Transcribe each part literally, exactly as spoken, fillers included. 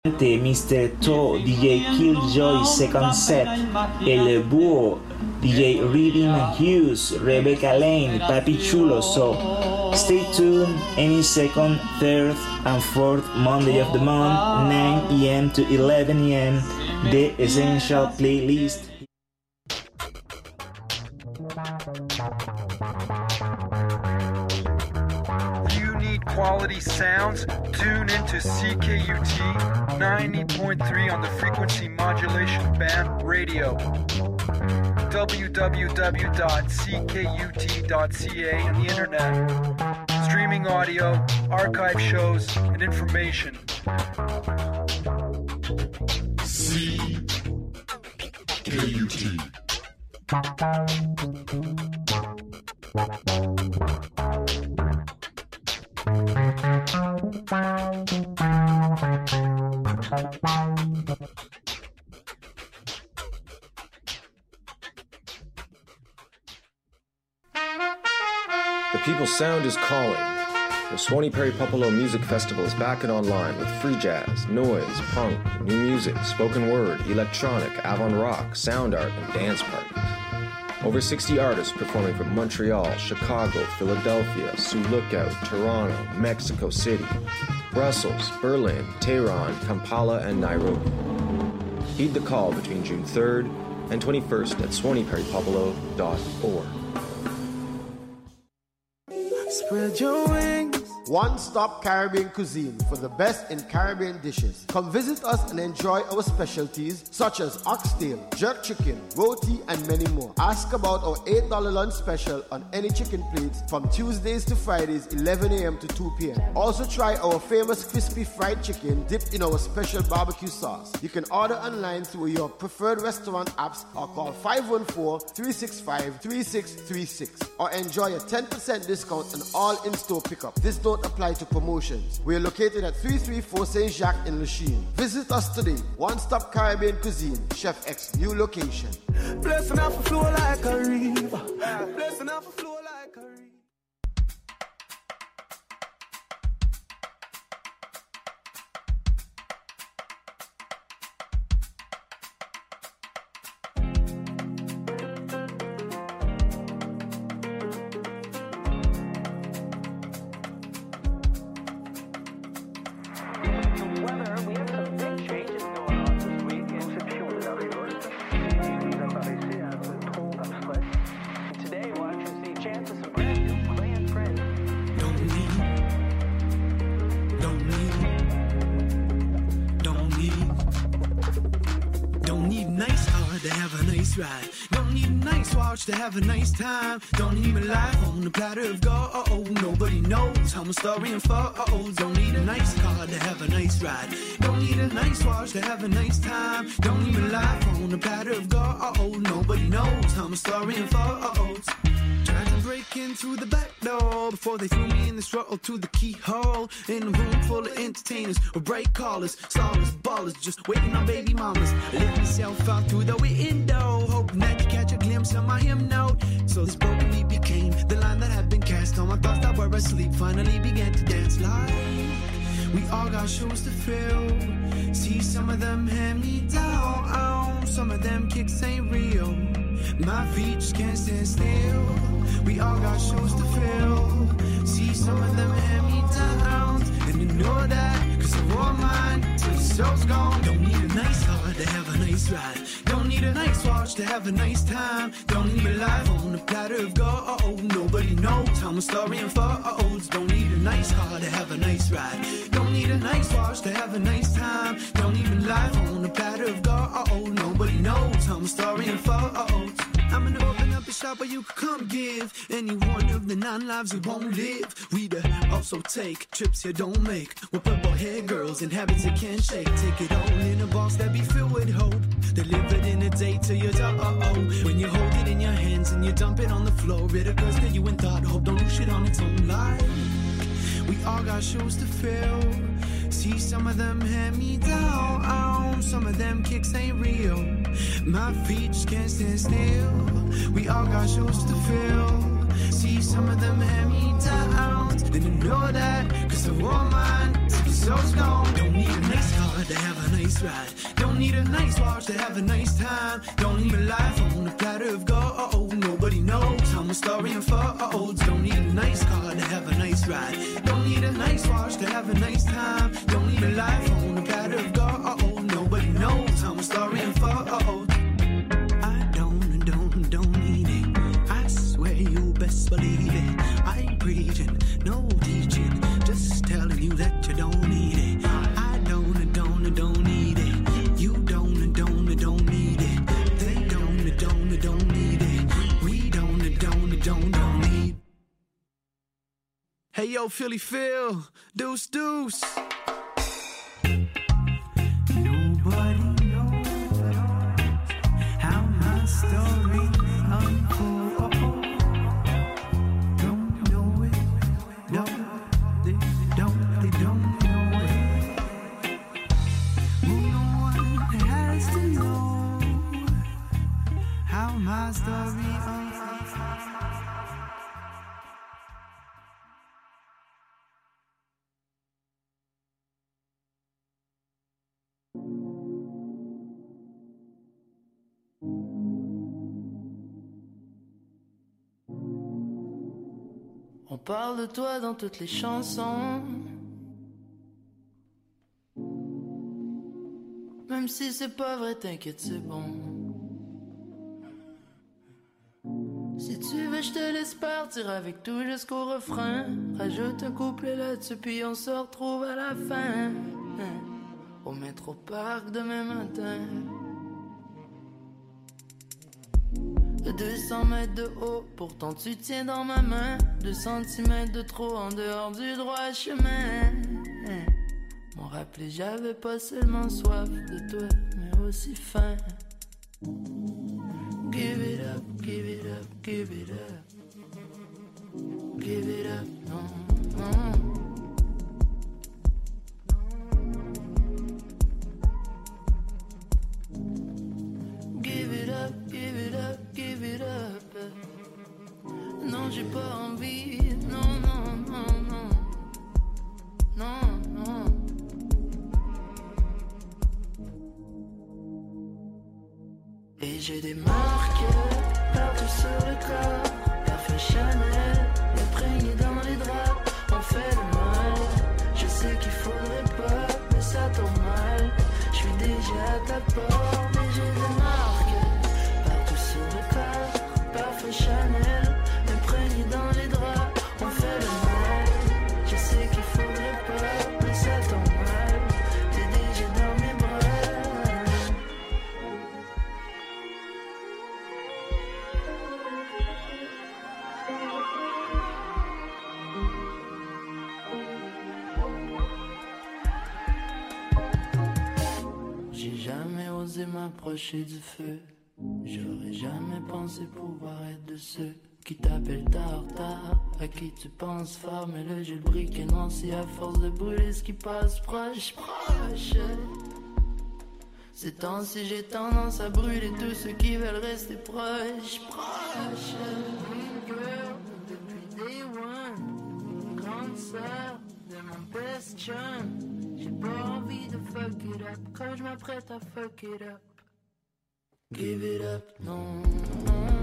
mister To, D J Killjoy second set, El Búho, D J Reading Hughes, Rebecca Lane, Papi Chulo. So stay tuned any second, third, and fourth Monday of the month, nine a.m. to eleven a.m. The Essential Playlist. You need quality sounds? Tune into C K U T ninety point three on the frequency modulation band radio. w w w dot c k u t dot c a on the internet. Streaming audio, archive shows, and information. C K U T. The People's Sound is calling. The Swanee Perry Popolo Music Festival is back and online with free jazz, noise, punk, new music, spoken word, electronic, avant-rock, sound art, and dance parties. Over sixty artists performing from Montreal, Chicago, Philadelphia, Sioux Lookout, Toronto, Mexico City, Brussels, Berlin, Tehran, Kampala, and Nairobi. Heed the call between June third and twenty-first at swanee perry popolo dot org. Spread your wings. One-stop Caribbean cuisine for the best in Caribbean dishes. Come visit us and enjoy our specialties such as oxtail, jerk chicken, roti, and many more. Ask about our eight dollars lunch special on any chicken plates from Tuesdays to Fridays, eleven a.m. to two p.m. Also try our famous crispy fried chicken dipped in our special barbecue sauce. You can order online through your preferred restaurant apps or call five one four, three six five, three six three six or enjoy a ten percent discount on all in-store pickup. This don't apply to promotions. We are located at three three four Saint Jacques in Lachine. Visit us today. One Stop Caribbean Cuisine, Chef X new location. Blessing off a flow like a river. Blessing off a flow like a river. Ride. Don't need a nice watch to have a nice time. Don't need my life on a platter of gold. Nobody knows how my story unfolds. Don't need a nice car to have a nice ride. Don't need a nice watch to have a nice time. Don't need my life on a platter of gold. Nobody knows how my story unfolds. Tried to break in through the back door before they threw me in the struggle to the keyhole. In a room full of entertainers or bright callers, stars, ballers, just waiting on baby mamas. I let myself out through the window, hoping that you catch a glimpse of my hymn note. So this broken beat became the line that had been cast on my thoughts that were asleep. Finally began to dance like we all got shoes to fill. See, some of them hand me down, some of them kicks ain't real. My feet just can't stand still. We all got shoes to fill. See, some of them hand me down, and you know that, cause I wore mine till the soul's gone. Don't need a nice car to have a nice ride. Don't need a nice watch to have a nice time. Don't need my life on a platter of gold. Nobody knows how my story unfolds. Don't need a nice car to have a nice ride. Don't need a nice watch to have a nice time. Don't need my life on a platter of gold. Nobody knows how my story unfolds. I'm gonna open up a shop where you can come give any one of the nine lives you won't live. We'd also take trips you don't make. With purple hair girls and habits you can't shake. Take it all in a box that be filled with hope. Delivered in a day to your door. When you hold it in your hands and you dump it on the floor. It occurs to you in thought. Hope don't lose shit on its own life. We all got shoes to fill. See, some of them hand me down, some of them kicks ain't real. My feet just can't stand still. We all got shoes to fill. See, some of them hand me down, didn't know that, cause I wore mine till the so stoned. Don't need a nice car to have a nice ride. Don't need a nice watch to have a nice time. Don't need a life on a platter of gold. Nobody knows how my story unfolds. Don't need a nice car to have a nice ride. Don't need a nice watch to have a nice time. Don't need a life on a platter of gold. Nobody knows how my story unfolds. I don't, don't, don't need it. I swear you best believe it. I ain't preaching, no teaching, just telling you that you don't need it. I don't, don't, don't need it. You don't, don't, don't need it. They don't, don't, don't need it. We don't, don't, don't, don't need. Hey yo, Philly Phil, deuce, deuce. Nobody knows how my story unfolds. Don't know it, no, they don't, they don't know it. No one has to know how my story unfolds. On parle de toi dans toutes les chansons, même si c'est pas vrai, t'inquiète, c'est bon. Si tu veux, je te laisse partir avec tout jusqu'au refrain. Rajoute un couplet là-dessus, puis on se retrouve à la fin. Au métro parc demain matin. deux cents mètres de haut, pourtant tu tiens dans ma main. Deux centimètres de trop en dehors du droit chemin. M'ont rappelé, j'avais pas seulement soif de toi, mais aussi faim. Give it up, give it up, give it up. Give it up, non, non. Give it up, give it up, give it up. Non, j'ai pas envie, non, non, non, non. Non, non. Et j'ai des marques partout sur le corps. Parfum Chanel, imprégné dans les draps. On fait le mal, je sais qu'il faudrait pas, mais ça tombe mal. Je suis déjà à ta porte, mais j'ai des marques partout sur le corps. Parfum Chanel, imprégné dans les draps. On fait le mal, je sais qu'il faudrait pas, mais ça tombe mal. T'es déjà dans mes bras. J'ai jamais osé m'approcher du feu. J'aurais jamais pensé pouvoir être de ceux qui t'appellent tard, tard, à qui tu penses fort, mais là j'ai le briquet noir, si à force de brûler ce qui passe proche, proche. Ces temps-ci j'ai tendance à brûler tous ceux qui veulent rester proches, proches. Girl, depuis day one, grande sœur de mon best chum. J'ai pas envie de fuck it up quand je m'apprête à fuck it up. Give it up, non, non.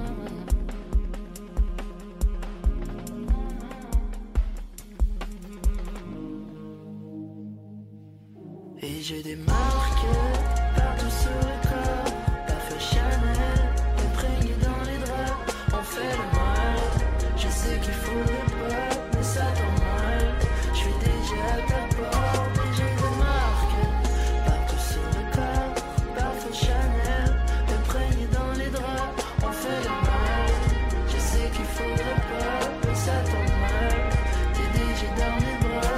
Et j'ai des marques partout sur le corps. Parfum Chanel, imprégné dans les draps. On fait le mal, je sais qu'il faudrait pas, mais ça tombe mal. Je suis déjà à ta porte, mais j'ai des marques partout sur le corps. Parfum Chanel, imprégné dans les draps. On fait le mal, je sais qu'il faudrait pas, mais ça tombe mal. T'es déjà dans mes bras.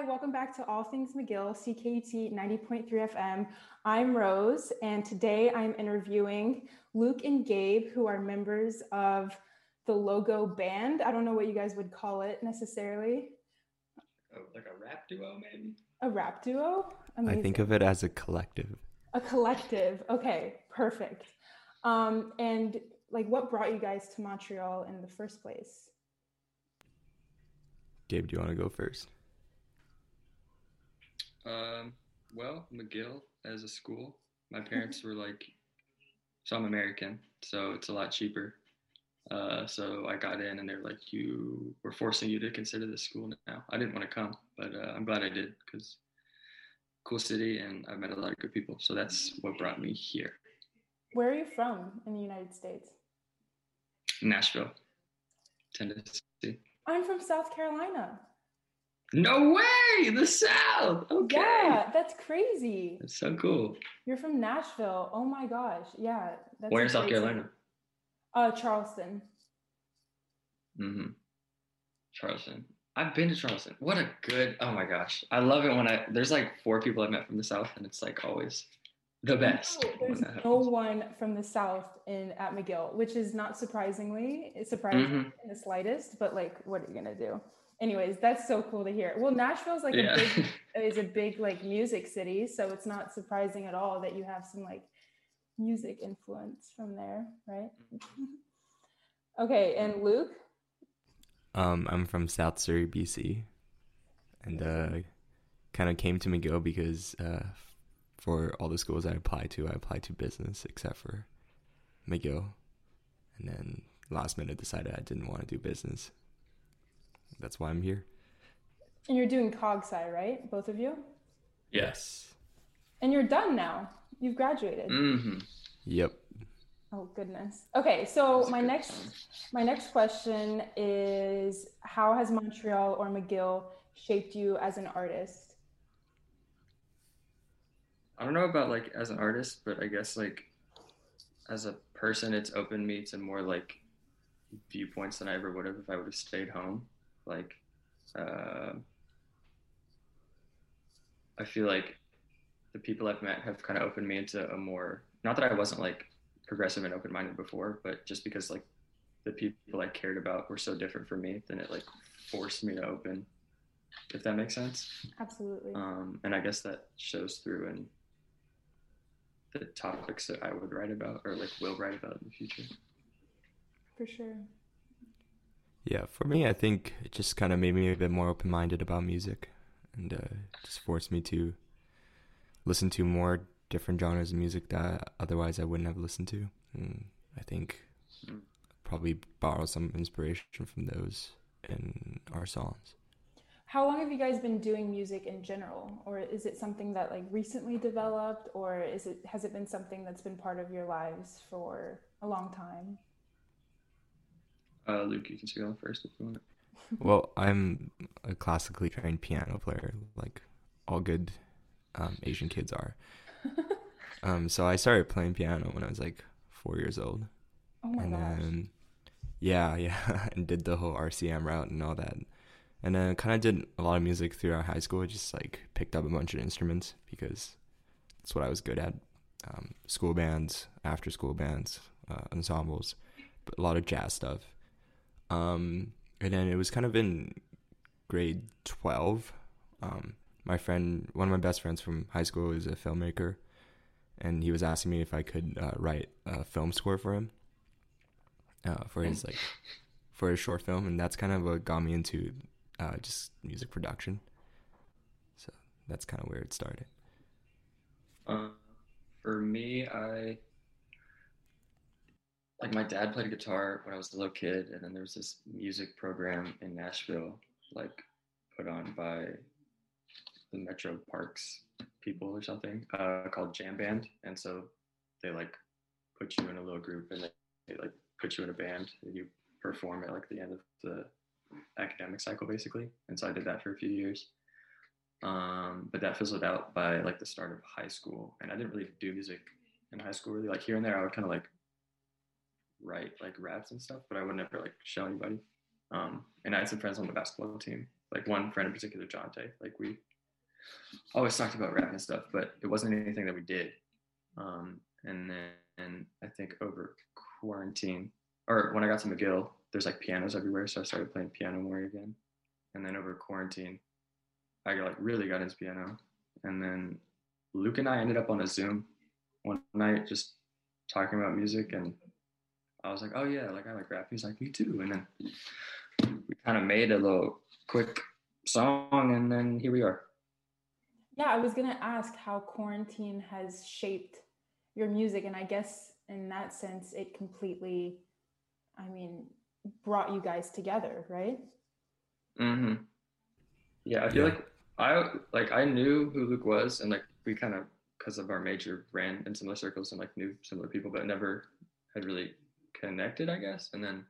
Hi, welcome back to All Things McGill, C K U T ninety point three F M. I'm Rose, and today I'm interviewing Luke and Gabe, who are members of the Logo Band. I don't know what you guys would call it necessarily. Oh, like a rap duo, maybe? A rap duo? Amazing. I think of it as a collective. A collective. Okay, perfect. Um, and like, what brought you guys to Montreal in the first place? Gabe, do you want to go first? Um, well, McGill as a school, my parents were like, so I'm American, so it's a lot cheaper. Uh, so I got in and they're like, you, we're forcing you to consider this school now. I didn't want to come, but uh, I'm glad I did because cool city and I've met a lot of good people. So that's what brought me here. Where are you from in the United States? Nashville, Tennessee. I'm from South Carolina. No way! The South! Okay. Yeah, that's crazy. That's so cool. You're from Nashville. Oh my gosh. Yeah. That's Where in South Carolina? Uh, Charleston. Mm-hmm. Charleston. I've been to Charleston. What a good, oh my gosh. I love it when I, there's like four people I've met from the South and it's like always the best. No, there's no one from the South in at McGill, which is not surprisingly, it's surprising mm-hmm. in the slightest, but like, what are you going to do? Anyways, that's so cool to hear. Well, Nashville's like yeah. a big, is a big like music city, so it's not surprising at all that you have some like music influence from there, right? Okay, and Luke? Um, I'm from South Surrey, B C, and uh, kind of came to McGill because uh, for all the schools I applied to, I applied to business except for McGill, and then last minute decided I didn't want to do business. That's why I'm here. And you're doing Cog Sci, right? Both of you? Yes. And you're done now. You've graduated. Mm-hmm. Yep. Oh goodness. Okay, so my next my next question is, how has Montreal or McGill shaped you as an artist? I don't know about like as an artist, but I guess like as a person, it's opened me to more like viewpoints than I ever would have if I would have stayed home. Like, uh, I feel like the people I've met have kind of opened me into a more, not that I wasn't like progressive and open-minded before, but just because like the people I cared about were so different from me, then it like forced me to open, if that makes sense. Absolutely. Um, and I guess that shows through in the topics that I would write about or like will write about in the future. For sure. Yeah, for me, I think it just kind of made me a bit more open-minded about music and uh, just forced me to listen to more different genres of music that otherwise I wouldn't have listened to. And I think mm. probably borrow some inspiration from those in our songs. How long have you guys been doing music in general? Or is it something that like recently developed, or is it has it been something that's been part of your lives for a long time? Uh, Luke, you can speak on first if you want. Well, I'm a classically trained piano player, like all good um, Asian kids are. um, so I started playing piano when I was like four years old. Oh my and gosh. Then, yeah, yeah, and did the whole R C M route and all that. And then kind of did a lot of music throughout high school. I just like picked up a bunch of instruments because that's what I was good at. Um, school bands, after school bands, uh, ensembles, but a lot of jazz stuff. Um, and then it was kind of in grade twelve. Um, my friend, one of my best friends from high school is a filmmaker, and he was asking me if I could uh, write a film score for him, uh, for his like, for his short film, and that's kind of what got me into uh, just music production. So that's kind of where it started. Uh, for me, I. Like my dad played guitar when I was a little kid, and then there was this music program in Nashville, like put on by the Metro Parks people or something, uh, called Jam Band. And so they like put you in a little group and they, they like put you in a band and you perform at like the end of the academic cycle basically. And so I did that for a few years. Um, but that fizzled out by like the start of high school, and I didn't really do music in high school really. Like here and there I would kind of like write like raps and stuff, but I would never like show anybody. Um, and I had some friends on the basketball team like one friend in particular, Jonte. Like we always talked about rap and stuff, but it wasn't anything that we did. Um, and then I think over quarantine, or when I got to McGill, there's like pianos everywhere, so I started playing piano more again. And then over quarantine, I got, like really got into piano. And then Luke and I ended up on a Zoom one night just talking about music, and I was like, oh yeah, like I like rap. He's like, me too. And then we kind of made a little quick song, and then here we are. Yeah, I was gonna ask how quarantine has shaped your music, and I guess in that sense, it completely, I mean, brought you guys together, right? Mm-hmm. Yeah, I feel yeah. like I like I knew who Luke was, and like we kind of, because of our major, ran in similar circles and like knew similar people, but never had really connected, I guess. And then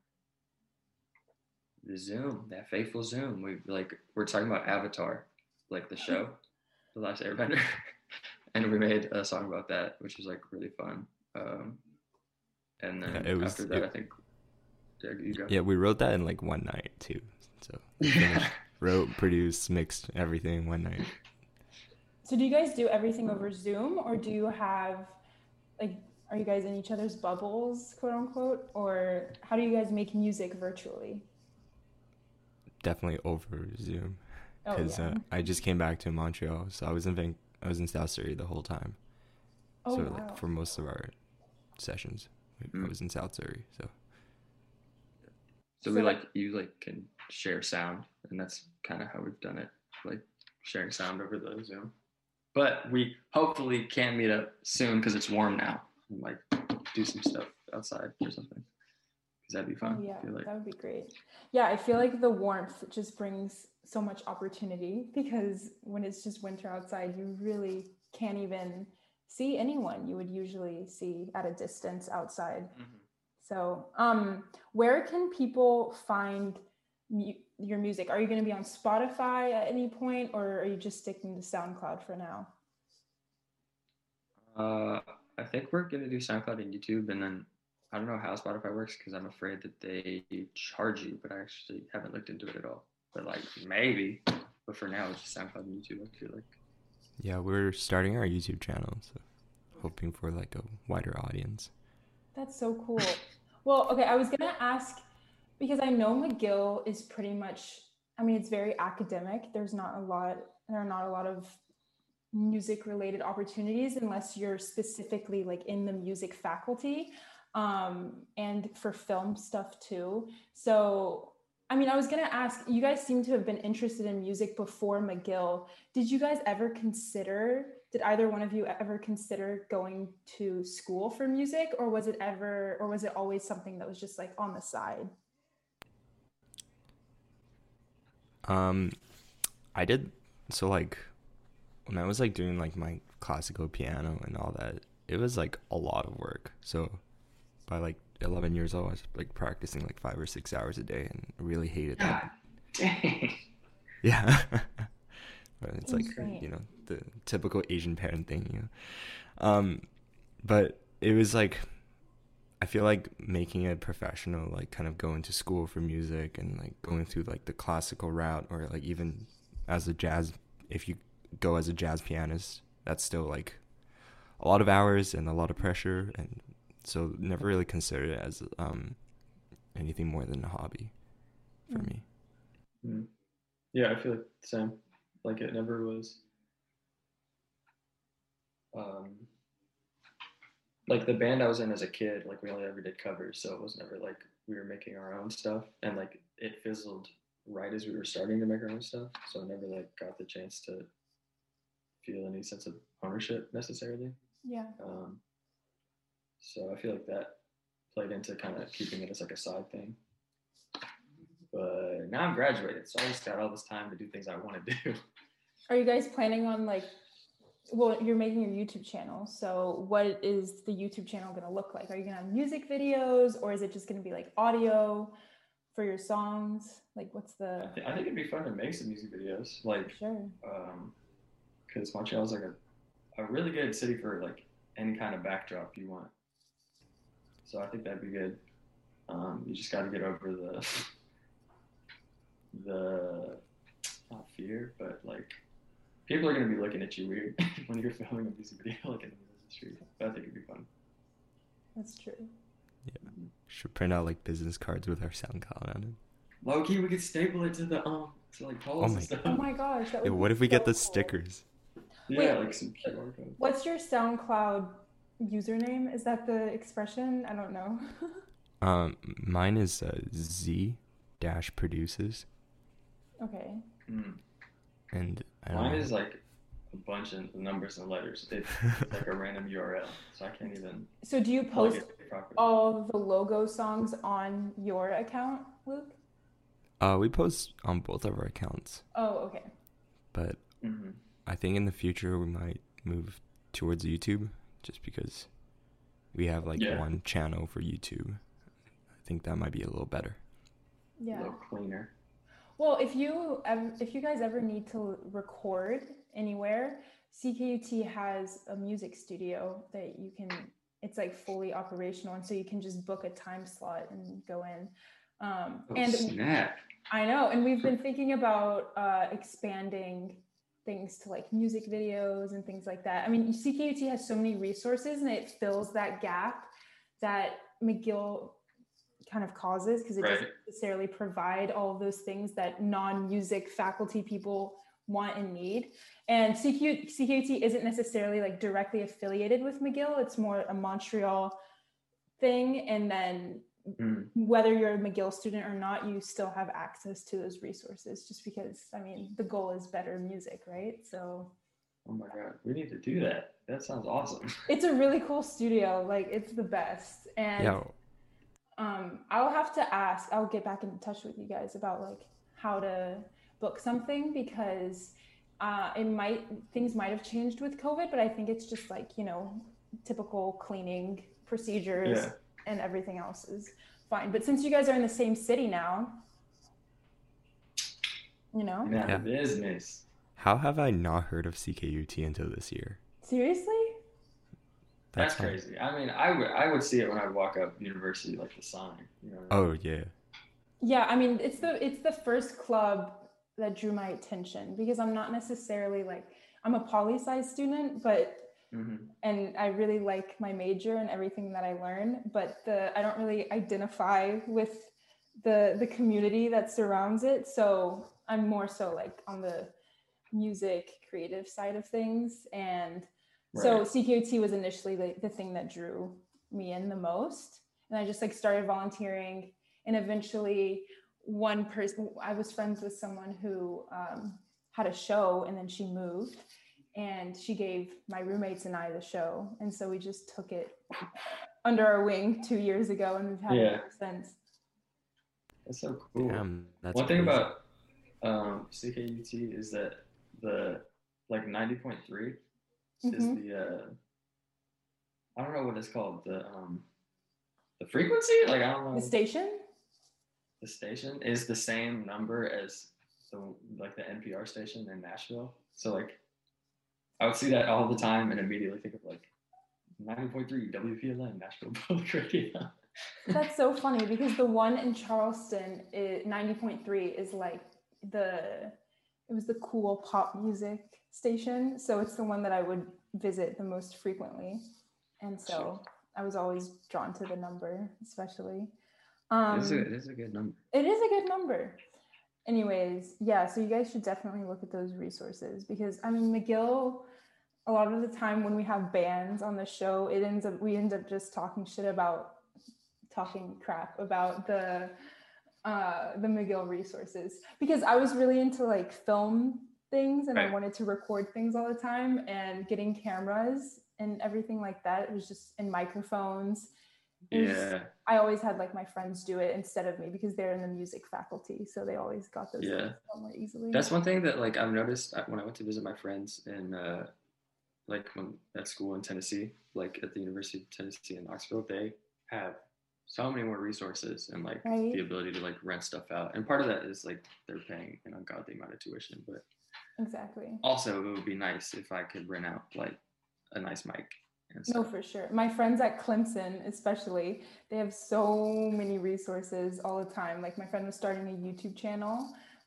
the Zoom, that fateful Zoom, we like we're talking about Avatar, like the show, The Last Airbender, and we made a song about that, which was like really fun. Um, and then yeah, was, after that, it, I think yeah, you go. Yeah, we wrote that in like one night too. So we finished, wrote, produced, mixed everything one night. So do you guys do everything over Zoom, or do you have, like, are you guys in each other's bubbles, quote unquote, or how do you guys make music virtually? Definitely over Zoom, because oh, yeah. uh, I just came back to Montreal, so I was in Van- I was in South Surrey the whole time. Oh, so wow. like for most of our sessions, mm. I was in South Surrey. So. So we like you like can share sound, and that's kind of how we've done it, like sharing sound over the Zoom. But we hopefully can meet up soon because it's warm now, and like do some stuff outside or something, because that'd be fun. Oh, yeah, I feel like. That would be great. Yeah, I feel like the warmth just brings so much opportunity, because when it's just winter outside, you really can't even see anyone you would usually see at a distance outside. Mm-hmm. So um, where can people find mu- your music? Are you going to be on Spotify at any point, or are you just sticking to SoundCloud for now? Uh, I think we're going to do SoundCloud and YouTube, and then I don't know how Spotify works because I'm afraid that they charge you, but I actually haven't looked into it at all. But like maybe, but for now it's just SoundCloud and YouTube, I feel like. Yeah, we're starting our YouTube channel, so hoping for like a wider audience. That's so cool. Well, okay, I was going to ask, because I know McGill is pretty much, I mean, it's very academic. There's not a lot, there are not a lot of music related opportunities unless you're specifically like in the music faculty, um, and for film stuff too. So, I mean, I was going to ask, you guys seem to have been interested in music before McGill. Did you guys ever consider, did either one of you ever consider going to school for music, or was it ever, or was it always something that was just like on the side? Um, I did, so like, when I was like doing like my classical piano and all that, it was like a lot of work. So by like eleven years old, I was like practicing like five or six hours a day, and really hated that. Dang. Yeah. But it's like, you know, the typical Asian parent thing, you know. Um, but it was like, I feel like making it professional, like kind of going to school for music and like going through like the classical route, or like even as a jazz, if you go as a jazz pianist, that's still like a lot of hours and a lot of pressure, and so never really considered it as um anything more than a hobby for mm. me. Mm. Yeah, I feel like the same. Like it never was um like the band I was in as a kid, like we only ever did covers, so it was never like we were making our own stuff, and like it fizzled right as we were starting to make our own stuff, so I never like got the chance to feel any sense of ownership necessarily. Yeah. Um, so I feel like that played into kind of keeping it as like a side thing. But now I'm graduated, so I just got all this time to do things I want to do. Are you guys planning on like, well, you're making your YouTube channel, so what is the YouTube channel going to look like? Are you going to have music videos, or is it just going to be like audio for your songs? Like, what's the... I, th- I think it'd be fun to make some music videos, like, sure. um, because Montreal is like a, a really good city for like any kind of backdrop you want. So I think that'd be good. Um, you just got to get over the the not fear, but like people are gonna be looking at you weird when you're filming a music video like in the middle of the street. But I think it'd be fun. That's true. Yeah. Should print out like business cards with our SoundCloud on it. Low key, we could staple it to the um to like poles Oh and my stuff. Oh my gosh, that would Yeah, be what if we so get the cool. stickers? Yeah, Wait, like some Q R code. What's your SoundCloud username? Is that the expression? I don't know. Um, mine is uh, Z dash produces, Okay. Mm. and I don't Mine know. is like a bunch of numbers and letters. It's like a random U R L, so I can't even. So do you plug post it properly. all the logo songs on your account, Luke? Uh, we post on both of our accounts, Oh, okay. but Mhm. I think in the future we might move towards YouTube, just because we have like Yeah. one channel for YouTube. I think that might be a little better. A Yeah. little cleaner. Well, if you ever, if you guys ever need to record anywhere, C K U T has a music studio that you can. It's like fully operational, and so you can just book a time slot and go in. Um, Oh, and snap. I know, and we've been thinking about uh, expanding things to like music videos and things like that. I mean, C K U T has so many resources, and it fills that gap that McGill kind of causes because it Right. doesn't necessarily provide all of those things that non-music faculty people want and need. And C Q, C K U T isn't necessarily like directly affiliated with McGill. It's more a Montreal thing. And then Mm. whether you're a McGill student or not, you still have access to those resources just because, I mean, the goal is better music, right? So Oh my god, we need to do that. That sounds awesome. it's a really cool studio. Like it's the best. And Yeah, um, I'll have to ask, I'll get back in touch with you guys about like how to book something because uh, it might, things might have changed with COVID, but I think it's just like, you know, typical cleaning procedures Yeah. and everything else is fine. But since you guys are in the same city now, you know, Now Yeah. business. how have I not heard of C K U T until this year? seriously? That's, fun. crazy. I mean, I would I would see it when I walk up university, like the sign. You know. Oh yeah, Yeah, I mean, it's the it's the first club that drew my attention because I'm not necessarily like I'm a poli-sci student, but hmm and I really like my major and everything that I learn, but the I don't really identify with the the community that surrounds it. So I'm more so like on the music creative side of things. And so Right. C K U T was initially the, the thing that drew me in the most. And I just like started volunteering, and eventually one person, I was friends with someone who um, had a show, and then she moved and she gave my roommates and I the show. And so we just took it under our wing two years ago, and we've had Yeah. it ever since. That's so cool. damn, that's One thing crazy. about um, C K U T is that the like ninety point three is Mhm. the uh, I don't know what it's called, the um the frequency, like I don't know, The station? the station is the same number as the like the N P R station in Nashville. So like I would see that all the time and immediately think of like ninety point three W P L N Nashville Public Radio. That's so funny because the one in Charleston, it, ninety point three, is like the, it was the cool pop music station. So it's the one that I would visit the most frequently. And so I was always drawn to the number, especially. Um, It is a, it is a good number. It is a good number. Anyways, yeah, so you guys should definitely look at those resources because I mean, McGill, a lot of the time when we have bands on the show, it ends up, we end up just talking shit about, talking crap about the, uh, the McGill resources because I was really into like film things and Right. I wanted to record things all the time, and getting cameras and everything like that. It was just, and microphones. It was just- Yeah. I always had like my friends do it instead of me because they're in the music faculty, so they always got those Yeah. things done more easily. That's one thing that like I've noticed when I went to visit my friends in uh, like when, at school in Tennessee, like at the University of Tennessee in Knoxville, they have so many more resources and like Right. the ability to like rent stuff out. And part of that is like they're paying an ungodly amount of tuition, but Exactly. also it would be nice if I could rent out like a nice mic and No, stuff. for sure. My friends at Clemson, especially, they have so many resources all the time. Like my friend was starting a YouTube channel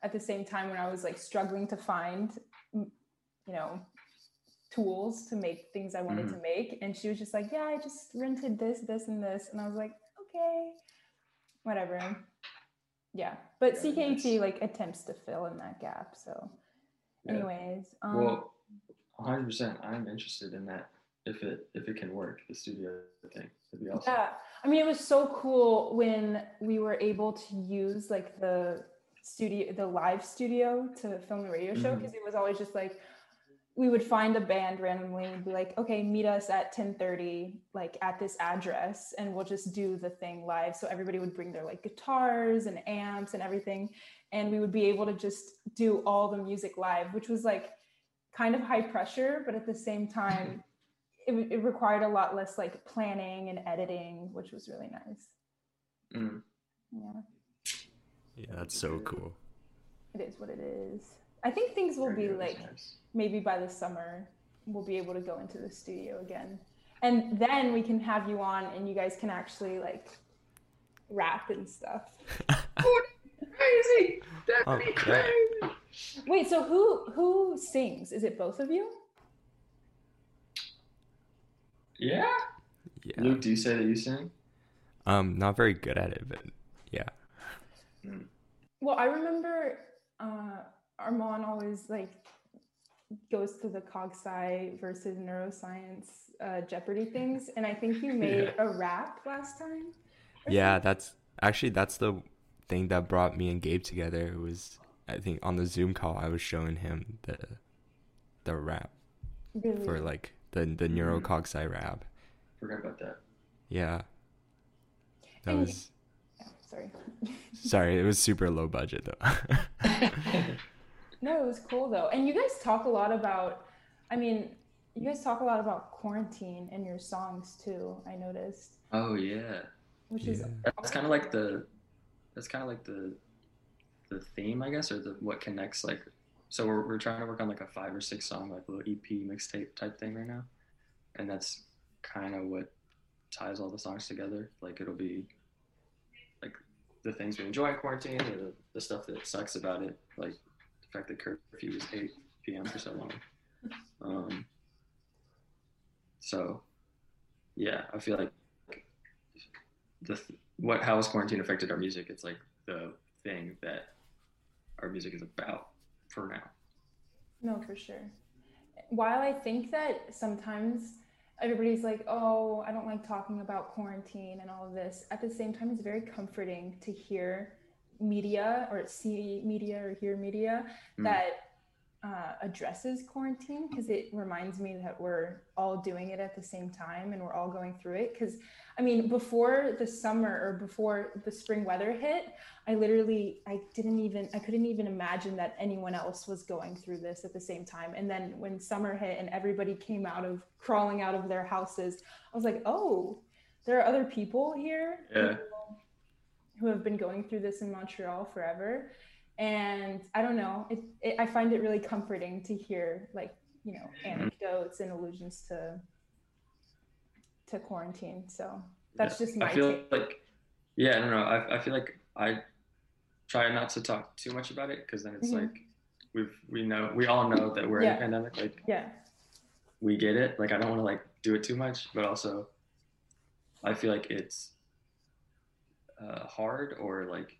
at the same time when I was like struggling to find, you know, tools to make things I wanted mm-hmm. to make. And she was just like, yeah, I just rented this, this, and this. And I was like, okay, whatever. Yeah. But yeah, C K U T nice. like attempts to fill in that gap. So yeah. anyways. Um, well, one hundred percent. I'm interested in that. If it if it can work, the studio thing, it'd be awesome. Yeah, I mean, it was so cool when we were able to use like the studio, the live studio to film the radio show, because mm-hmm. it was always just like we would find a band randomly and be like, okay, meet us at ten thirty, like at this address, and we'll just do the thing live. So everybody would bring their like guitars and amps and everything, and we would be able to just do all the music live, which was like kind of high pressure, but at the same time. It, it required a lot less like planning and editing, which was really nice. Mm. Yeah. Yeah, that's so cool. It is what it is. I think things will be like, nice. Maybe by the summer, we'll be able to go into the studio again. And then we can have you on and you guys can actually like rap and stuff. Oh, crazy. That'd oh, be crazy. Yeah. Wait, so who who sings? Is it both of you? Yeah. Yeah. Luke, do you say that you sing? Um, not very good at it, but yeah. Mm. Well, I remember uh, Armand always like goes to the Cogsci versus neuroscience uh, Jeopardy things, and I think you made yeah. a rap last time. Yeah, something? that's actually that's the thing that brought me and Gabe together. It was I think on the Zoom call I was showing him the the rap really? for like. The the neurocogsi rap. Forgot about that. Yeah. That and, was. Oh, sorry. Sorry, it was super low budget though. No, it was cool though, and you guys talk a lot about. I mean, you guys talk a lot about quarantine in your songs too. I noticed. Oh yeah. Which yeah. is. That's kind of like the. That's kind of like the. The theme, I guess, or the what connects like. So we're we're trying to work on like a five or six song like little E P mixtape type thing right now, and that's kind of what ties all the songs together. Like it'll be like the things we enjoy in quarantine, or the, the stuff that sucks about it, like the fact that curfew is eight p.m. for so long. Um, so yeah, I feel like the what how has quarantine affected our music? It's like the thing that our music is about. For now. No, for sure. While I think that sometimes everybody's like, oh, I don't like talking about quarantine and all of this, at the same time, it's very comforting to hear media or see media or hear media mm. that uh, addresses quarantine, because it reminds me that we're all doing it at the same time and we're all going through it. Because I mean, before the summer or before the spring weather hit, I literally, I didn't even, I couldn't even imagine that anyone else was going through this at the same time. And then when summer hit and everybody came out of, crawling out of their houses, I was like, oh, there are other people here yeah. who, who have been going through this in Montreal forever. And I don't know, it, it, I find it really comforting to hear like, you know, anecdotes and allusions to to quarantine. So that's yeah. just my I feel take. like, yeah, no, no, I, I feel like I try not to talk too much about it, because then it's mm-hmm. like we've we know we all know that we're yeah. in a pandemic. Like yeah, we get it. Like I don't want to like do it too much, but also I feel like it's uh, hard or like.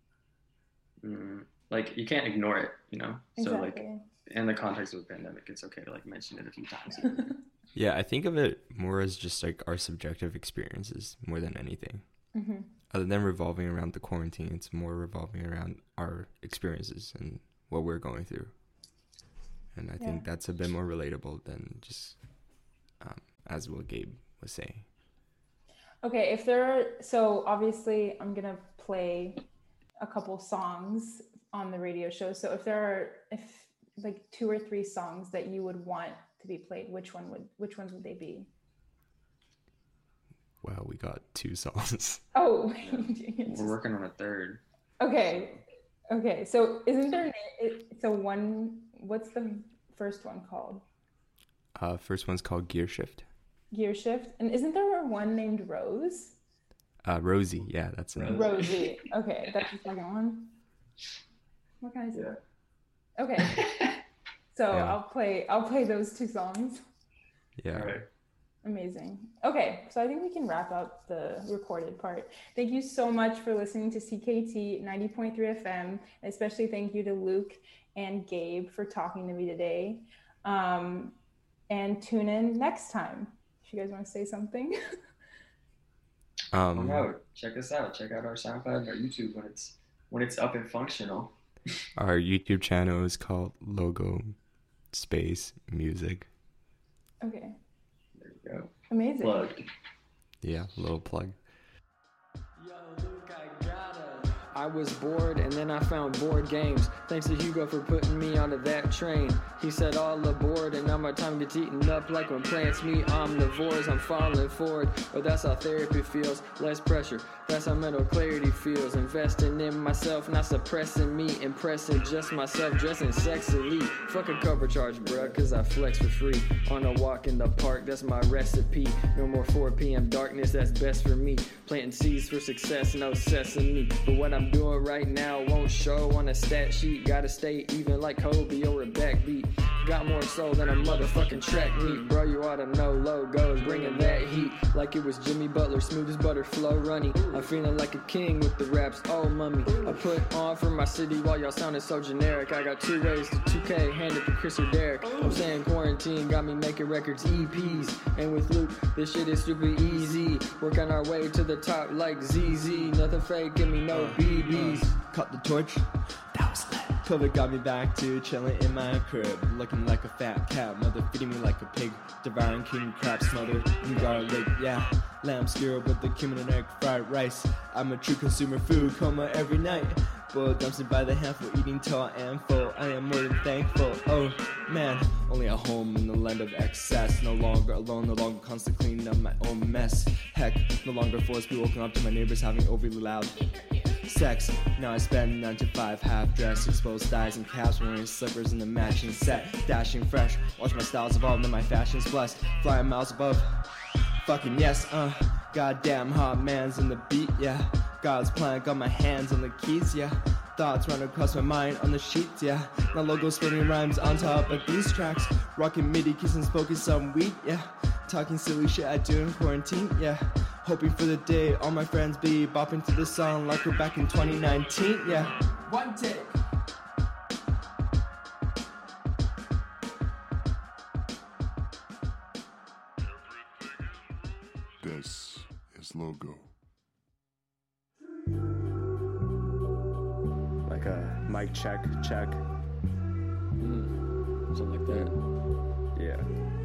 Mm, like you can't ignore it, you know. Exactly. So like in the context of a pandemic, it's okay to like mention it a few times. Yeah, I think of it more as just like our subjective experiences more than anything. Mm-hmm. Other than revolving around the quarantine, it's more revolving around our experiences and what we're going through. And I yeah. think that's a bit more relatable than just um, as what Gabe was saying. Okay, if there are, so obviously I'm gonna play a couple songs on the radio show. So if there are, if like two or three songs that you would want to be played, which one would, which ones would they be? Wow, we got two songs. Oh, yeah. We're working on a third. Okay, okay. So isn't there? So one. What's the first one called? Uh, first one's called Gear Shift. Gear Shift, and isn't there one named Rose? Uh, Rosie, yeah, that's it. Rosie. Okay, that's the second one. What can I say? Yeah. Okay. So yeah. I'll play I'll play those two songs. Yeah. All right. Amazing. Okay, so I think we can wrap up the recorded part. Thank you so much for listening to C K T ninety point three F M. Especially thank you to Luke and Gabe for talking to me today. Um, and tune in next time. If you guys want to say something. um, Come out. Check us out. Check out our SoundCloud and our YouTube when it's when it's up and functional. Our YouTube channel is called Logo Space Music. Okay. There you go. Amazing. Plugged. Yeah, little plug. Yo, Luke, I gotta. I was bored and then I found board games. Thanks to Hugo for putting me onto that train. He said all aboard and now my time gets eaten up like when plants meet omnivores. I'm falling forward, but that's how therapy feels. Less pressure, that's how mental clarity feels. Investing in myself, not suppressing me. Impressing just myself, dressing sexily. Fuck a cover charge, bruh, cause I flex for free. On a walk in the park, that's my recipe. No more four p.m. darkness, that's best for me. Planting seeds for success, no sesame. But what I'm doing right now won't show on a stat sheet. Gotta stay even like Kobe or a backbeat. Got more soul than a motherfucking track meet. Bro, you oughta know logos, bringing that heat. Like it was Jimmy Butler, smooth as butter, flow runny. I'm feeling like a king with the raps, oh mummy. I put on for my city while y'all sounding so generic. I got two ways to two K, hand it to Chris or Derek. I'm saying quarantine got me making records, E Ps. And with Luke, this shit is super easy. Working our way to the top like Z Z. Nothing fake, give me no B Bs. Cut the torch, that was lit. COVID got me back to chilling in my crib, looking like a fat cat, mother feeding me like a pig, devouring king crab smothered in garlic, yeah. Lamb skewer with the cumin and egg fried rice. I'm a true consumer food coma every night. Boiled dumpster by the handful, eating till I am full. I am more than thankful. Oh man, only a home in the land of excess. No longer alone, no longer constantly cleaning up my own mess. Heck, no longer forced to be woken up to my neighbors having overly loud sex. Now I spend nine to five, half dressed, exposed thighs and calves, wearing slippers in the matching set, dashing fresh. Watch my styles evolve, and my fashion's blessed, flying miles above. Fucking yes, uh, goddamn hot man's in the beat, yeah. God's plan, got my hands on the keys, yeah. Thoughts run across my mind on the sheets, yeah. My logo spinning rhymes on top of these tracks. Rocking MIDI, kissing, smoking some weed, yeah. Talking silly shit I do in quarantine, yeah. Hoping for the day all my friends be bopping to this song like we're back in twenty nineteen, yeah. One take. This is Logo. Like a mic check, check. Mm, something like that. Yeah.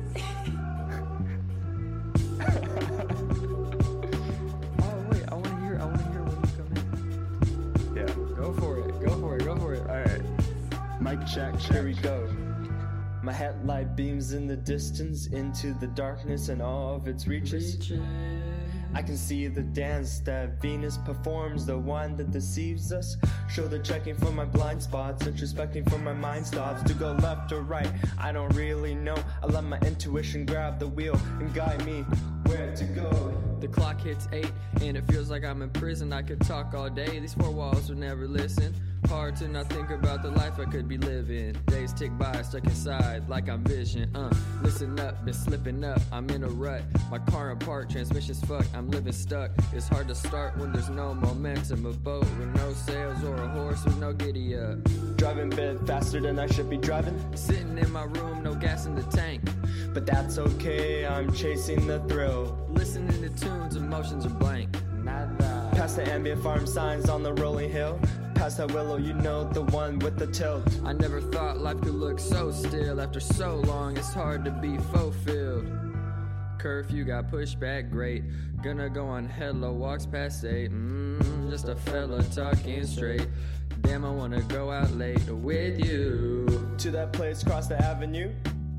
Oh wait, I want to hear. I want to hear when you come in. Yeah. Go for it. Go for it. Go for it. All right. Mic check. Here we go. My headlight beams in the distance into the darkness and all of its reaches. Reaches. I can see the dance that Venus performs, the one that deceives us. Shoulder checking for my blind spots, introspecting for my mind stops. To go left or right, I don't really know. I let my intuition grab the wheel and guide me where to go. The clock hits eight and it feels like I'm in prison. I could talk all day, these four walls would never listen. Hard to not think about the life I could be living. Days tick by, stuck inside like I'm vision. Uh, listen up, been slipping up, I'm in a rut. My car apart, transmission's fucked, I'm living stuck. It's hard to start when there's no momentum. A boat with no sails or a horse with no giddy up. Driving a bit faster than I should be driving. Sitting in my room, no gas in the tank. But that's okay, I'm chasing the thrill. Listening to tunes, emotions are blank. Nada. Past the ambient farm signs on the rolling hill. Past that willow, you know, the one with the tilt. I never thought life could look so still. After so long, it's hard to be fulfilled. Curfew got pushed back, great. Gonna go on hello, walks past eight. Mmm, just a fella talking straight. Damn, I wanna go out late with you. To that place, cross the avenue.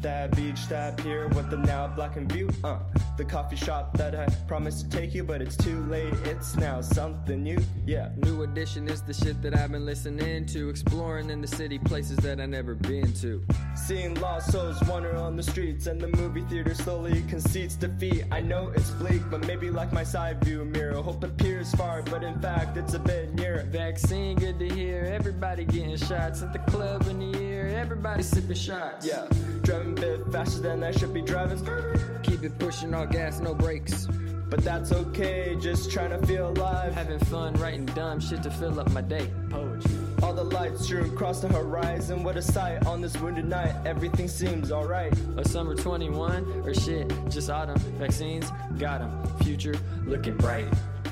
that beach, that pier with the now blackened view. Uh, the coffee shop that I promised to take you, but it's too late. It's now something new. Yeah. New Edition is the shit that I've been listening to, exploring in the city places that I never been to. Seeing lost souls wander on the streets, and the movie theater slowly concedes defeat. I know it's bleak, but maybe like my side view mirror, hope appears far, but in fact it's a bit near. Vaccine, good to hear. Everybody getting shots at the club in the air. Everybody sipping shots. Yeah, driving a bit faster than I should be driving. Keep it pushing, all gas, no brakes. But that's okay, just trying to feel alive. Having fun, writing dumb shit to fill up my day. Poetry. All the lights strewn across the horizon. What a sight on this wounded night. Everything seems alright. A summer twenty-one, or shit, just autumn. Vaccines, got 'em. Future, looking bright.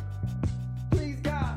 Please, God.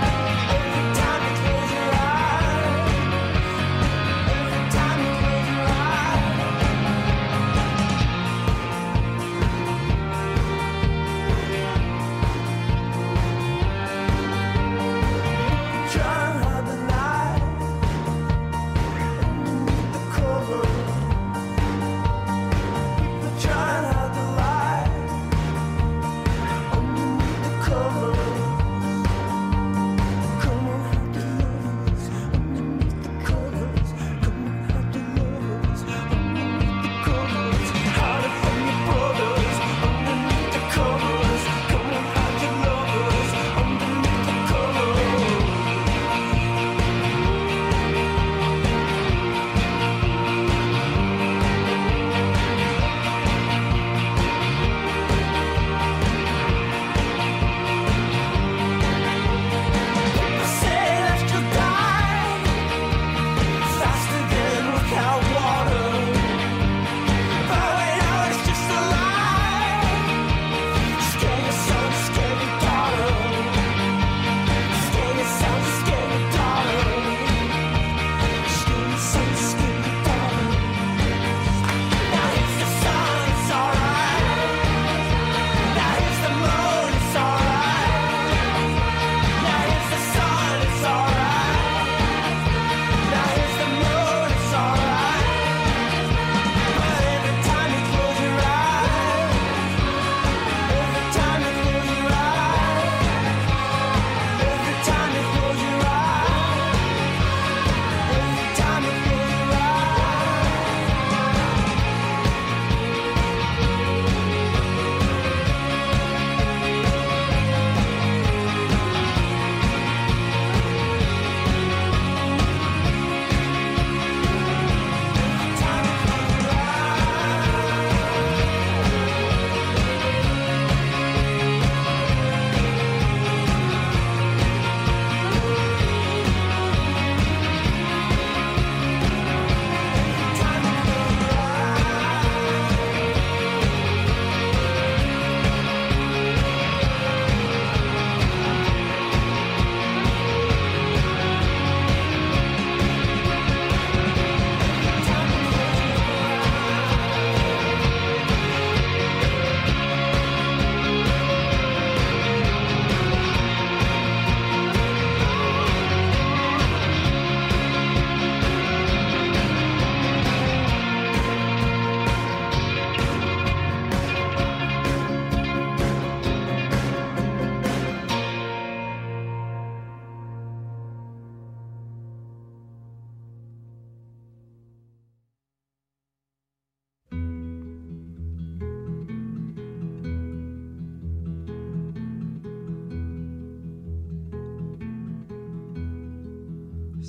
Every time you close your eyes,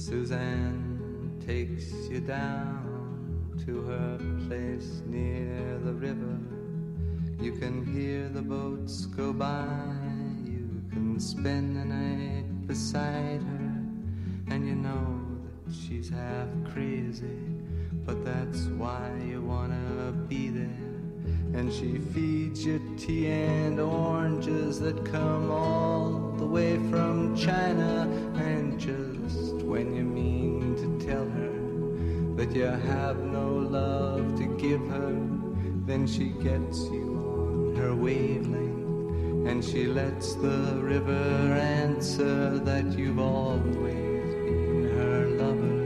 Suzanne takes you down to her place near the river. You can hear the boats go by. You can spend the night beside her. And you know that she's half crazy, but that's why you wanna be there. And she feeds you tea and oranges that come all the way from China. And just when you mean to tell her that you have no love to give her, then she gets you on her wavelength, and she lets the river answer that you've always been her lover.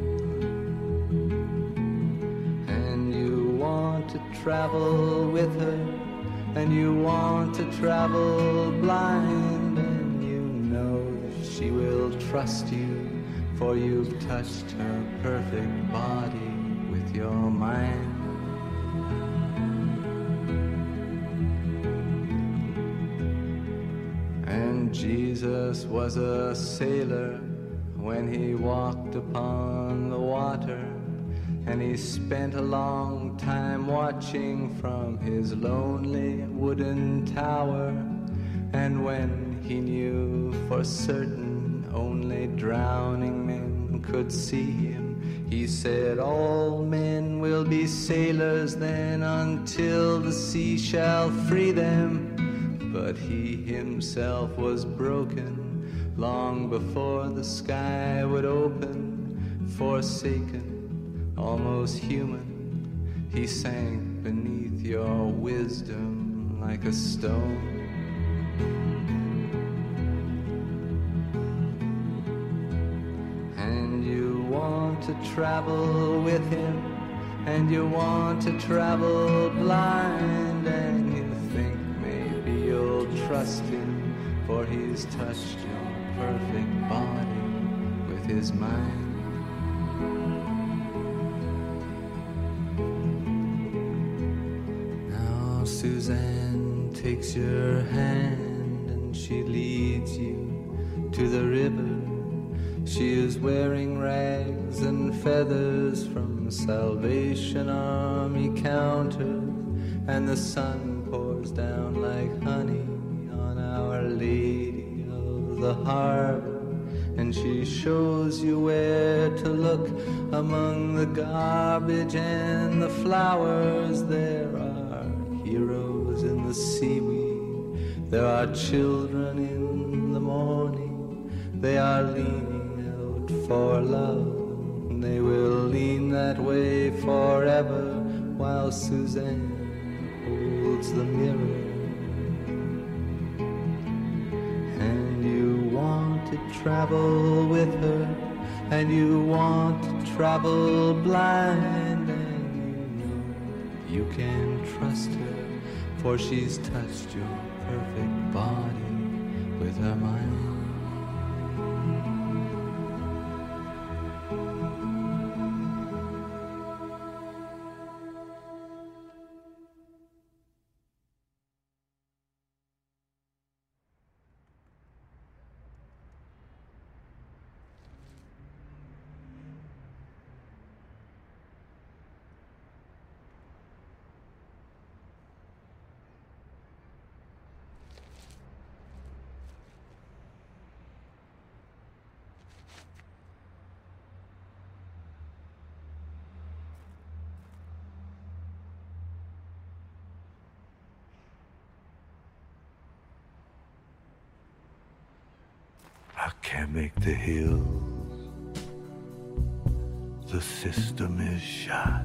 And you want to travel with her, and you want to travel blind, and you know that she will trust you, for you've touched her perfect body with your mind. And Jesus was a sailor when he walked upon the water, and he spent a long time watching from his lonely wooden tower. And when he knew for certain only drowning men could see him, he said, all men will be sailors then until the sea shall free them. But he himself was broken long before the sky would open. Forsaken, almost human, he sank beneath your wisdom like a stone. And you want to travel with him, and you want to travel blind, and you think maybe you'll trust him, for he's touched your perfect body with his mind. Now Suzanne takes your hand and she leads you to the river. She is wearing rags and feathers from Salvation Army counters, and the sun pours down like honey on Our Lady of the Harbor. And she shows you where to look among the garbage and the flowers. There are heroes in the seaweed, there are children in the morning. They are leaning out for love, and they will lean that way forever while Suzanne holds the mirror. And you want to travel with her, and you want to travel blind, and you know you can trust her, for she's touched your perfect body with her mind. I can't make the hills. The system is shot.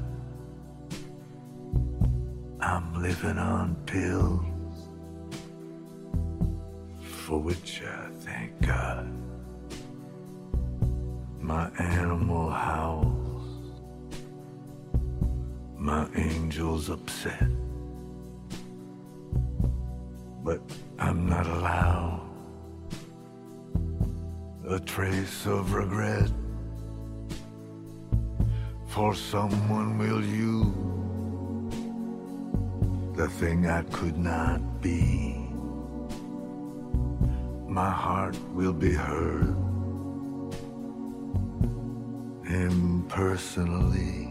I'm living on pills, for which I thank God. My animal howls, my angel's upset, but I'm not allowed a trace of regret, for someone will use the thing I could not be. My heart will be heard impersonally.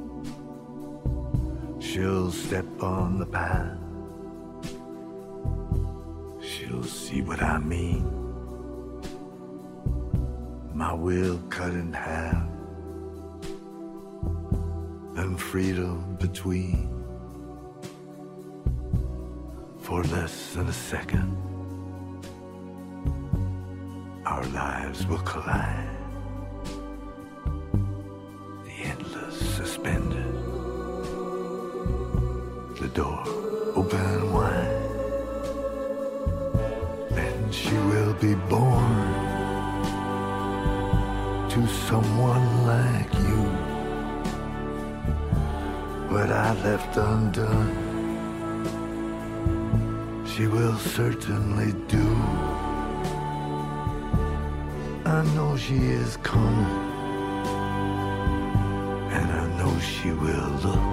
She'll step on the path. She'll see what I mean. My will cut in half, and freedom between. For less than a second, our lives will collide. The endless suspended, the door open wide. Then she will be born to someone like you. What I left undone, she will certainly do. I know she is coming, and I know she will look,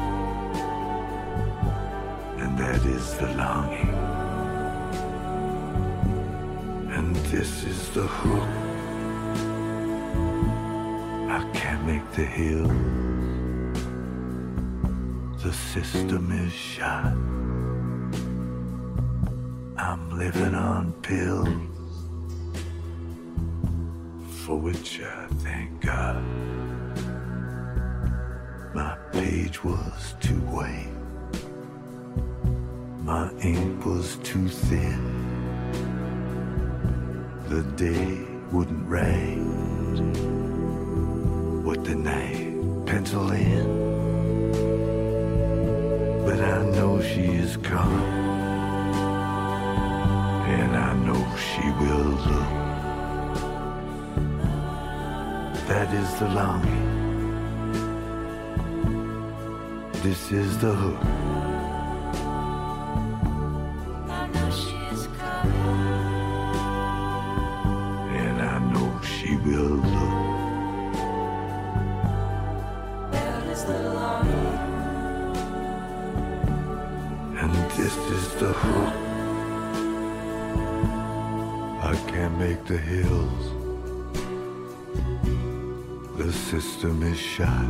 and that is the longing, and this is the hook. I can't make the hill. The system is shot. I'm living on pills, for which I thank God. My page was too white, my ink was too thin. The day wouldn't write what the night pencil in. But I know she is coming, and I know she will look. That is the longing. This is the hook. I know she is coming, and I know she will look. That is the longing. And this is the hook. I can't make the hills. The system is shot.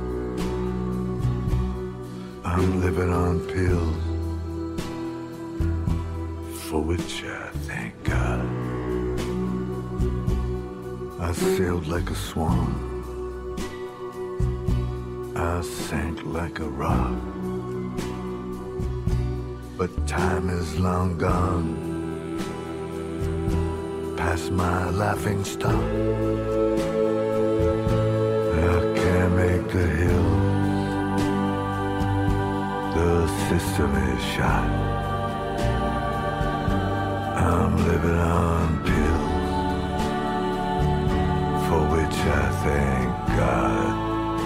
I'm living on pills, for which I thank God. I sailed like a swan. I sank like a rock. But time is long gone, past my laughing stock. I can't make the hill. The system is shot. I'm living on pills, for which I thank God.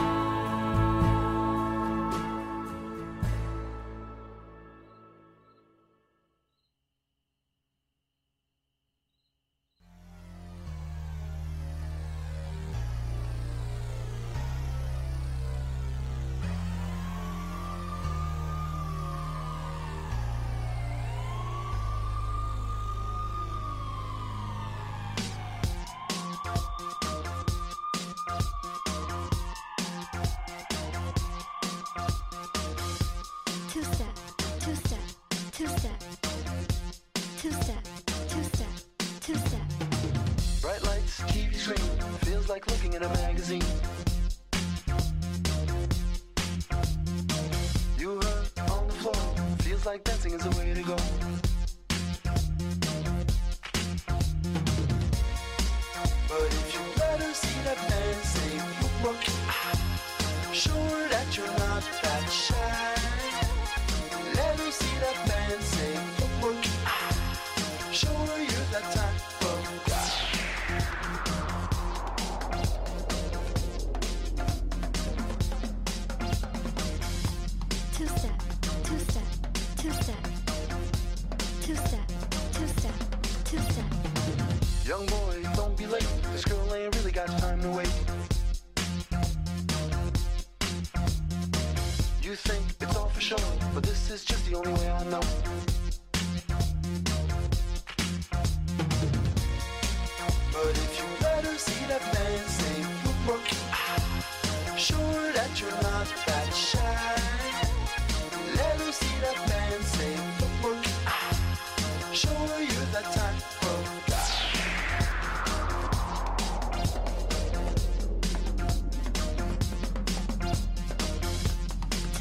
Like looking at a magazine. You hurt on the floor, feels like dancing is the way to go. But if you let her see that man say, look, show her that you're not that shy. Let her see that man say, look, show her you're that type of guy. Young boy, don't be late. This girl ain't really got time to wait. You think it's all for show, but this is just the only way I know. But if you let her see that man say, look,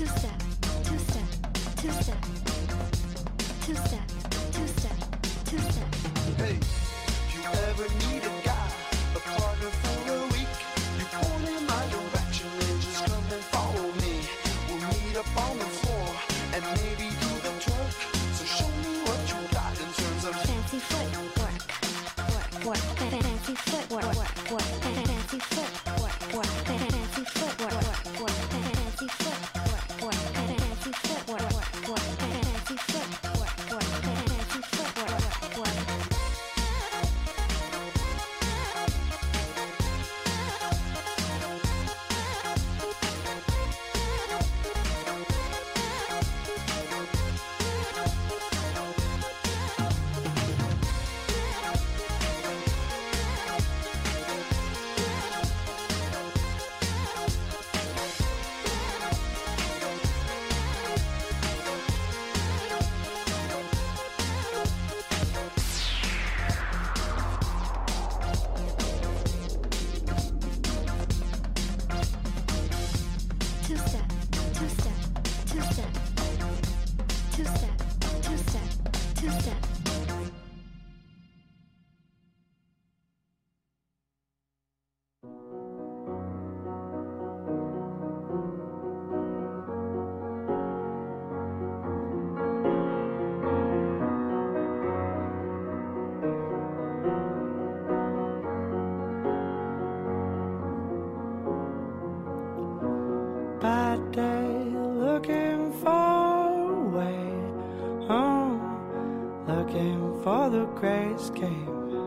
two-step, two-step, two-step, two-step, two-step, two-step. Hey, if you ever need a guy, a partner for a week, you point in my direction and just come and follow me. We'll meet up on the floor and maybe do the twerk. So show me what you got in terms of fancy footwork, work, work, fancy footwork, work, work, fancy footwork, work, fancy footwork, work, work, fancy footwork, work, fancy footwork, work, work, fancy footwork, work, fancy footwork, work, work. Two-step, two-step, two-step, two-step, two-step, two-step. Bad day, looking for a way home, looking for the great escape.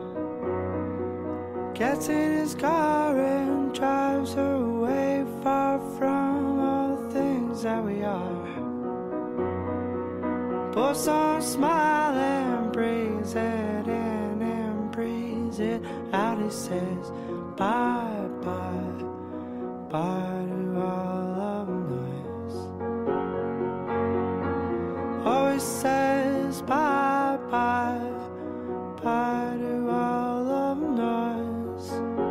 Gets in his car and drives away, far from all the things that we are. Puts on a smile and breathes it in and breathes it out. He says bye bye, bye to all of noise. Always says bye bye, bye to all of noise.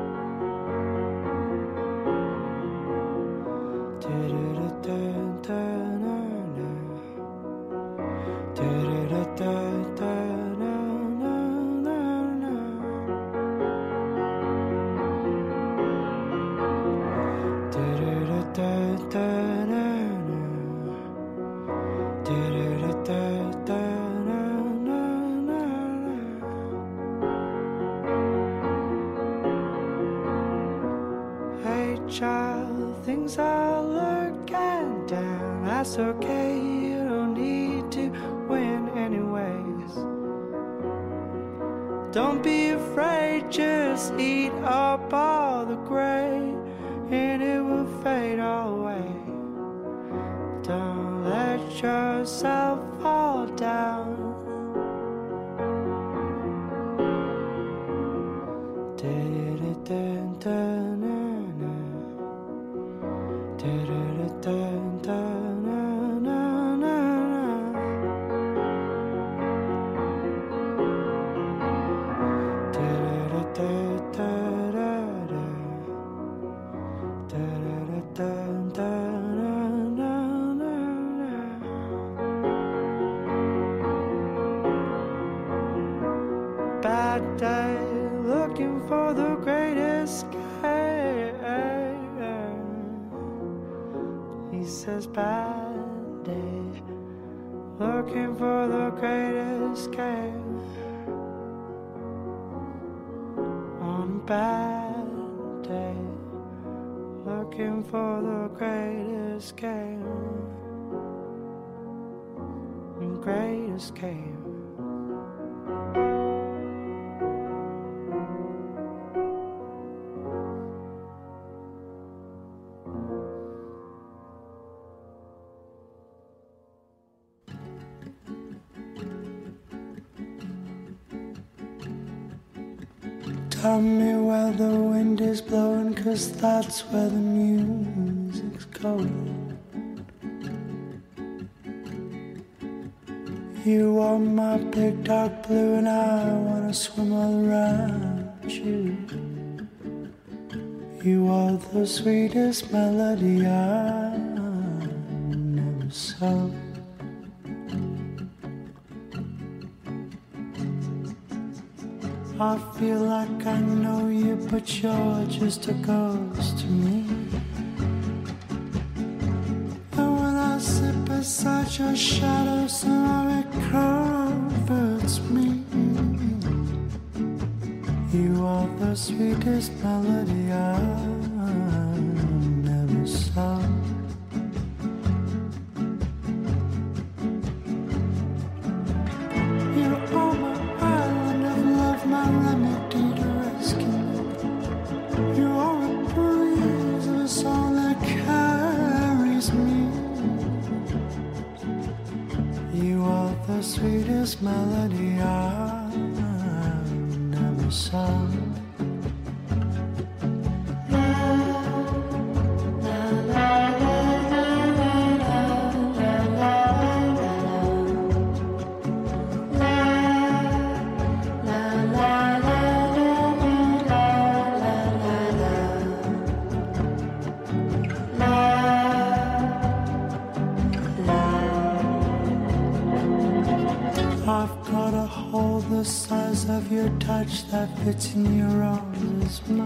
Hey child, things are looking down. That's okay, you don't need to win anyways. Don't be afraid, just eat up all the gray and it will fade all away. Don't let yourself fall down. Bad day, looking for the great escape. He says bad day, looking for the great escape. On a bad day, looking for the great escape. Great escape. Tell me where the wind is blowing, 'cause that's where the music's going. You are my big dark blue and I wanna swim all around you. You are the sweetest melody I know. so. I feel like I know you, but you're just a ghost to me. And when I sit beside your shadow, somehow it comforts me. You are the sweetest melody I never saw. You are my island of love, my remedy to rescue me. You are a breeze of a song that carries me. You are the sweetest melody I never saw. The size of your touch that fits in your arms as much.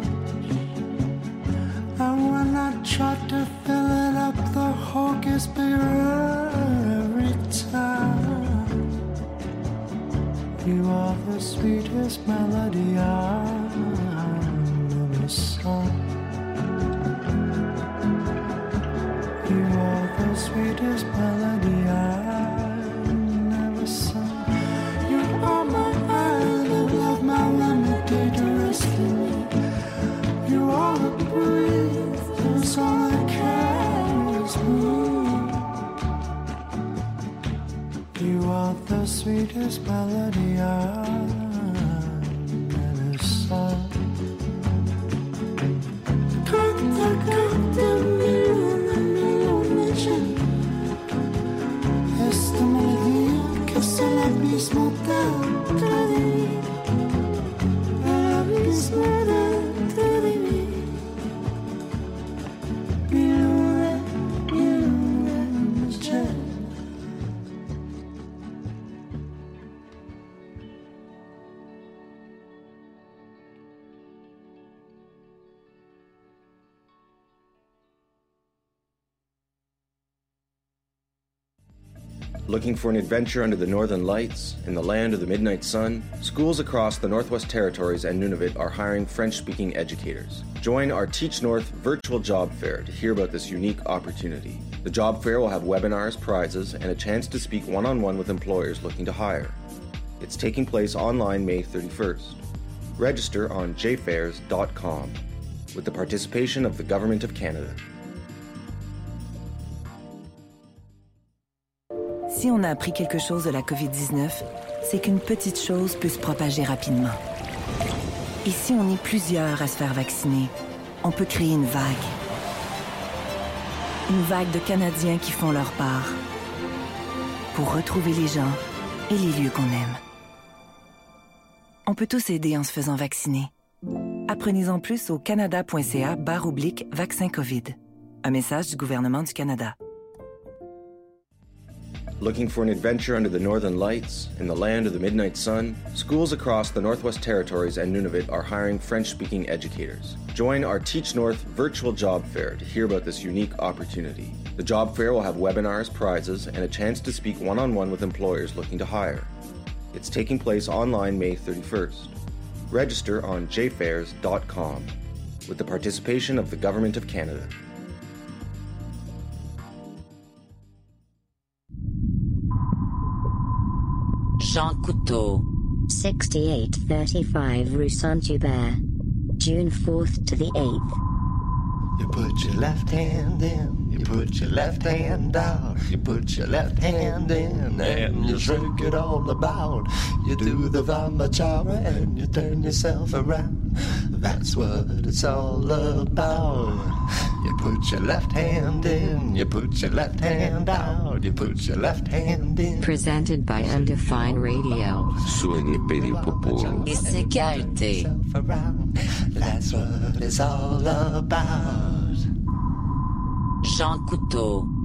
And when I try to fill it up, the hole gets bigger every time. You are the sweetest melody I've ever sung. You are the sweetest melody I've never sung. You are my island of love, my remedy to rescue me. You are the breeze, the song that carries me. You are the sweetest melody I've ever sung. Canta, canta, milione, milione c'è. Esta melodia che se l'abismo dentro di me, l'abismo dentro di me. Milione, milione c'è. Looking for an adventure under the northern lights, in the land of the midnight sun? Schools across the Northwest Territories and Nunavut are hiring French-speaking educators. Join our Teach North virtual job fair to hear about this unique opportunity. The job fair will have webinars, prizes, and a chance to speak one-on-one with employers looking to hire. It's taking place online May thirty-first. Register on j fairs dot com with the participation of the Government of Canada. Si on a appris quelque chose de la covid dix-neuf, c'est qu'une petite chose peut se propager rapidement. Et si on est plusieurs à se faire vacciner, on peut créer une vague. Une vague de Canadiens qui font leur part pour retrouver les gens et les lieux qu'on aime. On peut tous aider en se faisant vacciner. Apprenez-en plus au canada.ca barre oblique vaccin COVID. Un message du gouvernement du Canada. Looking for an adventure under the northern lights, in the land of the midnight sun? Schools across the Northwest Territories and Nunavut are hiring French-speaking educators. Join our Teach North virtual job fair to hear about this unique opportunity. The job fair will have webinars, prizes, and a chance to speak one-on-one with employers looking to hire. It's taking place online May thirty-first. Register on j fairs dot com with the participation of the Government of Canada. Jean Couteau, sixty-eight thirty-five Rue Saint-Hubert, June fourth to the eighth. You put your left hand in, you put your left hand out, you put your left hand in and you shake it all about. You do the Vamachara and you turn yourself around. That's what it's all about. You put your left hand in, you put your left hand out, you put your left hand in. Presented by Undefined Radio. Suoni per il popolo. Et sécurité. That's what it's all about. Jean Couteau.